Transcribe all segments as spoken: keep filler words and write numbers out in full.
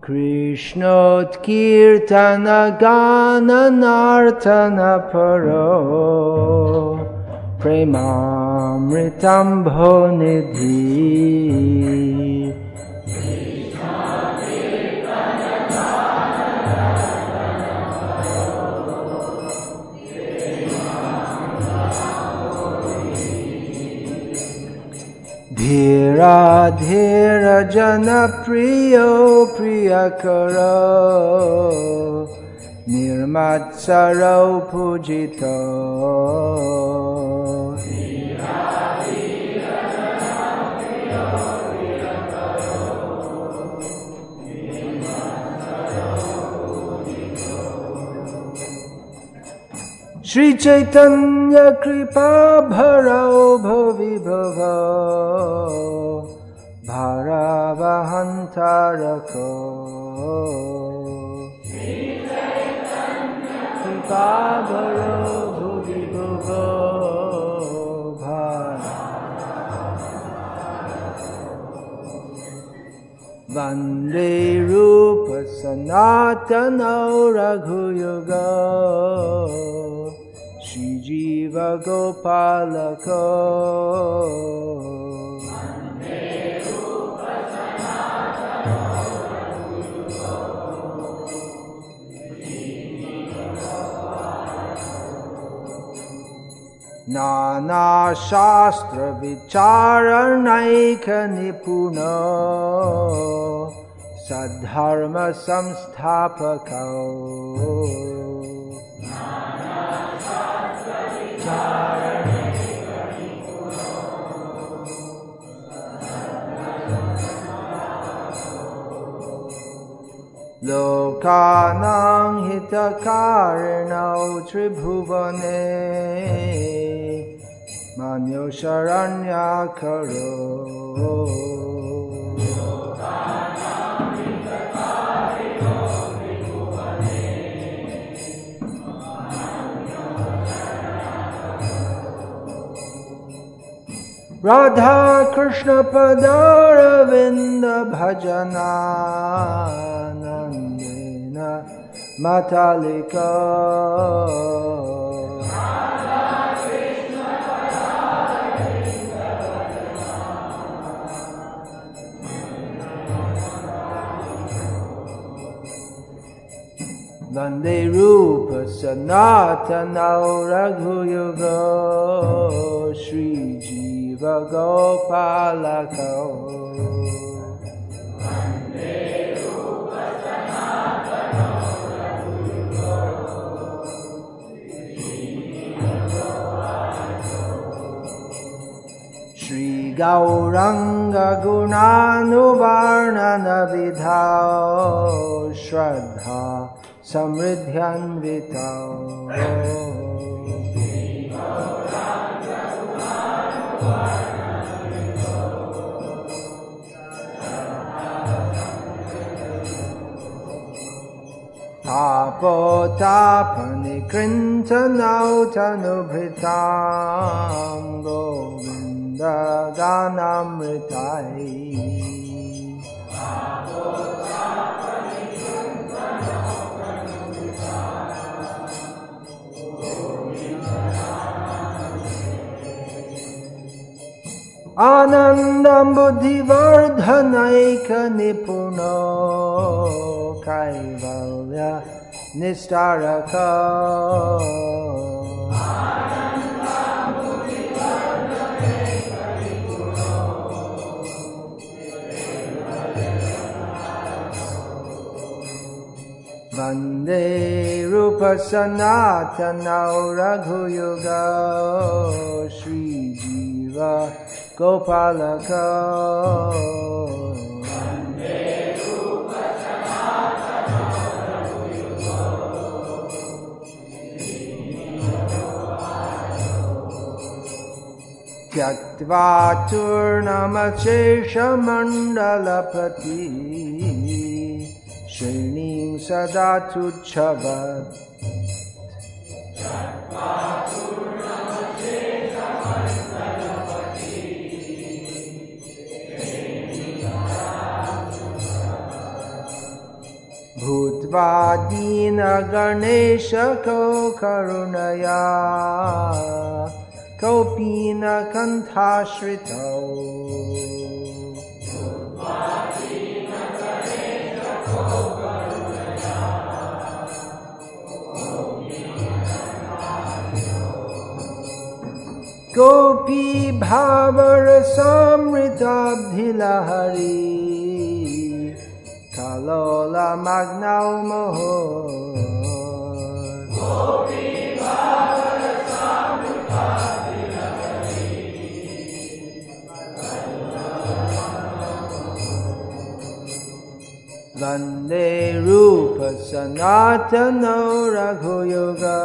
Krishnodkirtana gana nartana paro Premamritam bhonidhi Dhira dhira jana priyo priyakaro Nirmatsaro pujito Dhira dhira jana priyo priyakaro Nirmatsaro pujito Shri Chaitanya Kripa Bharao Bhavibhava Bharavahantarako Shri Chaitanya Kripa Bharao Bhavibhava Bharavahantarako Vande Rupa Sanatana Raghuyuga Shri Jiva Gopalako Vande Rupa Sanatana Raghuyuga Shri Jiva Gopalako Nana Shastra Vicharanaika Nipuna Sadharma Samsthapako Lokanang hitakarino tribhuvane Manyo Sharanyakaro Lokanang hitakarino tribhuvane Radha Krishna Padaravinda Bhajana Nandina Matalika Radha Krishna Padaravinda Bhajana Vande Rupa Sanatana Raghuyuga Shri Jiva Gopalako Vande Rupa Sanatana Raghuyuga Shri Jiva Gopalako Shri Gauranga Gunanuvarnana Vidhao Shraddha Samridhyanvitao Tapotapani Krintanau Tanubhritam Govinda Ganamritai Anandam Buddhivardhanaika Nipuno Kaivalya Nistaraka Anandam Buddhivardhanaika Nipuno Vande Rupa Sanatana Raghuyuga Shri Jiva Gopalaka Vande Rupa Sanatana Raghuyuga Tyaktva Turnamachesha Mandalapati Shrenim Sada Tuchavat भूत्वा दीनगणेशको करुणया कौपीनकण्ठाश्रितौ गोपी भावरसामृताब्धिलहरी कलोलमग्नौ मोहो वन्दे रूपसनातनो रघुयुगो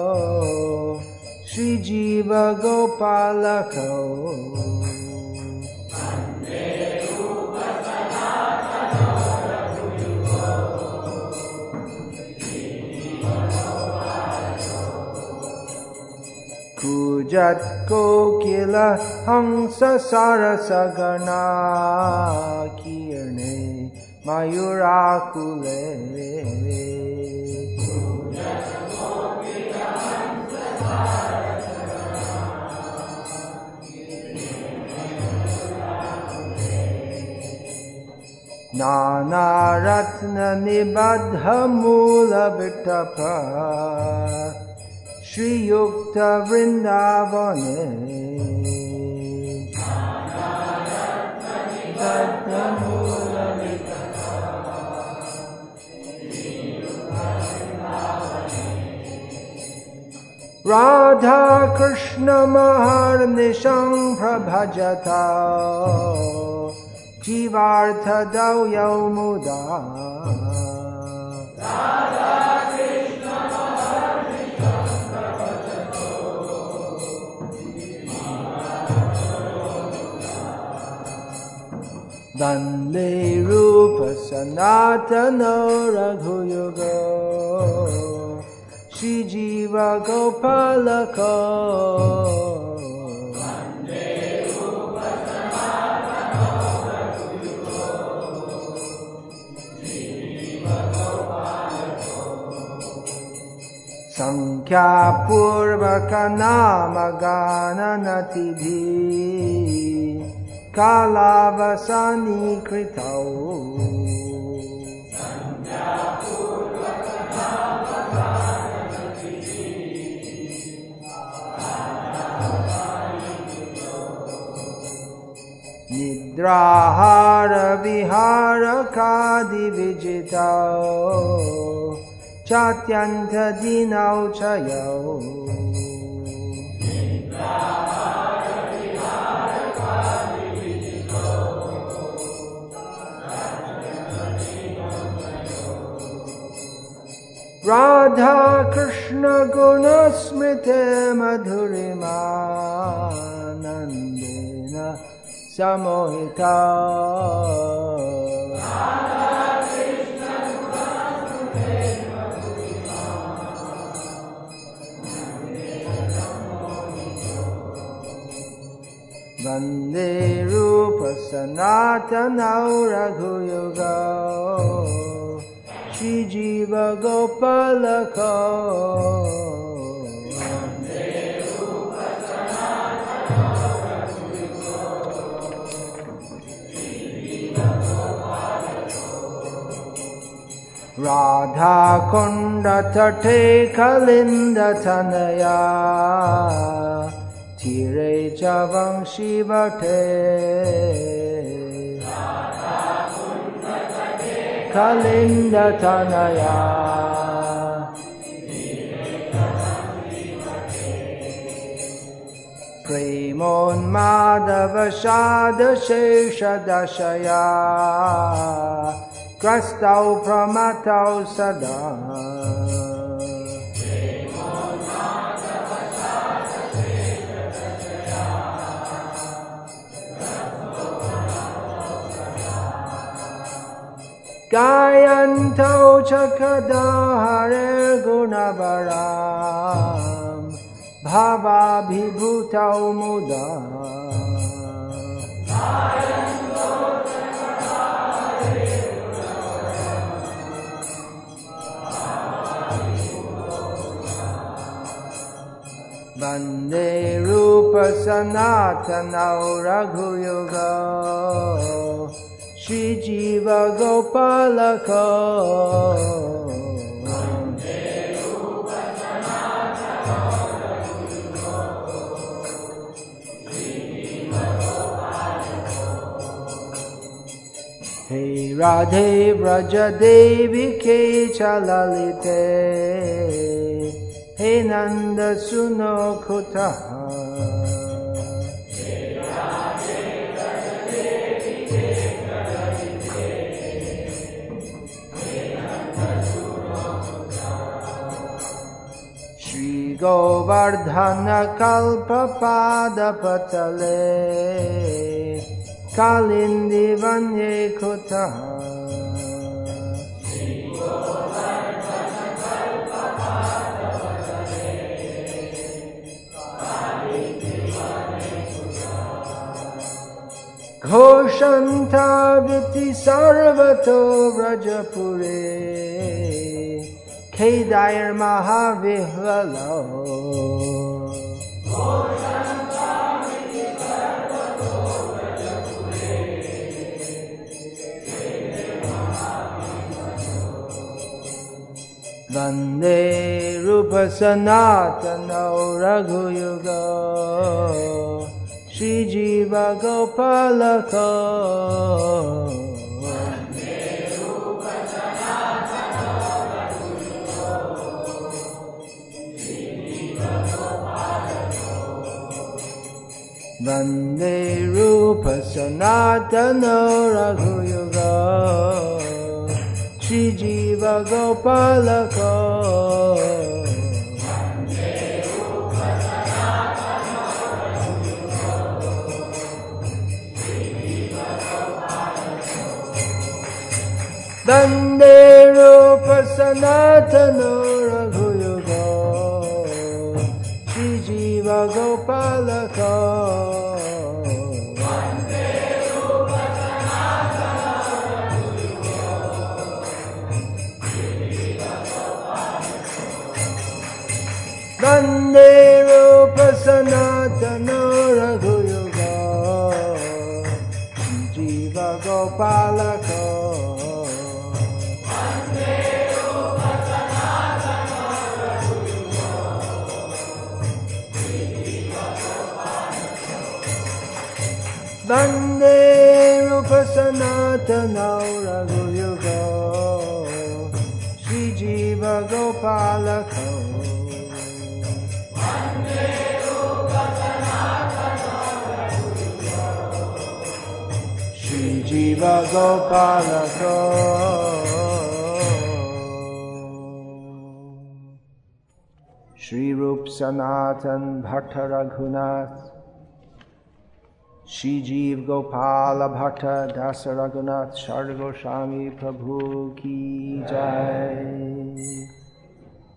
श्रीजीव गोपालको कूजत् कोकिल हंस सरसगणा कीर्णे मयूराकुले नानारत्ननिबद्धमूलविटपा श्रीयुक्तवृन्दावने राधा कृष्ण महर्निशं प्रभजता जीवार्थदौ यौ मुदा वन्दे रूपसनातनो रघुयुगो श्रीजीव गोपालको संख्यापूर्वकनामगाननतिभिः कालावसानीकृतौ निद्राहारविहारकादिविजितौ चात्यन्तदीनौ च यौ राधा कृष्ण गुणस्मृते मधुरिमानन्देन समोहिता वन्दे रूपसनातनौ रघुयुगौ श्रीजीव गोपालको राधा कुंड तटे कलिंदतनया तीरे च वंशी वटे कलिंदतनया प्रेमोन्मादवशादशेषदशया क्रस्तौ प्रमतौ सदा गायन्तौ च कदा हरेर्गुणवराम् भावाभिभूतौ मुदा Vande Rupa Sanatana Raghuyuga Shri Jiva Gopalaka Vande Rupa Sanatana Raghuyuga Shri Jiva Gopalaka Hey Radhe Vraja Devi Ke Chalalite Hey Nanda Suno Kutaha Hey Radhe Vraja Devi Ke Chalalite Hey Nanda Suno Kutaha Shri Govardhana Kalpa Pada Patale Kalindi Vanye Kutaha Ghoshanta Viti Sarvato Vrajapure Kedair Mahavihlalo Ghoshanta Viti Sarvato Vrajapure Kedair Mahavihlalo Vande Rupa Sanatana Raghuyuga Shri Jiva Gopalaka Vande Rupa Sanatana Raghuyuga Shri Jiva Gopalaka Vande Rupa Sanatana Raghuyuga Shri Jiva Gopalaka Vande Rupa Sanatana Raghuyuga Shri Jiva Gopalaka Vande Rupa Sanatana Raghuyuga Shri Jiva Gopalaka Vande Rupa Sanatana Raghuyuga Shri Jiva Gopalaka Vande Rupa Sanatana Raghuyuga Shri Jiva Gopalaka Vande Rupa Sanatana Raghuyuga Shri Jiva Gopalaka Shri Rup Sanatan Bhatta Raghunath Shri Jiva Gopala Bhatta Dasa Raghunath Sharda Goswami Prabhu Ki Jai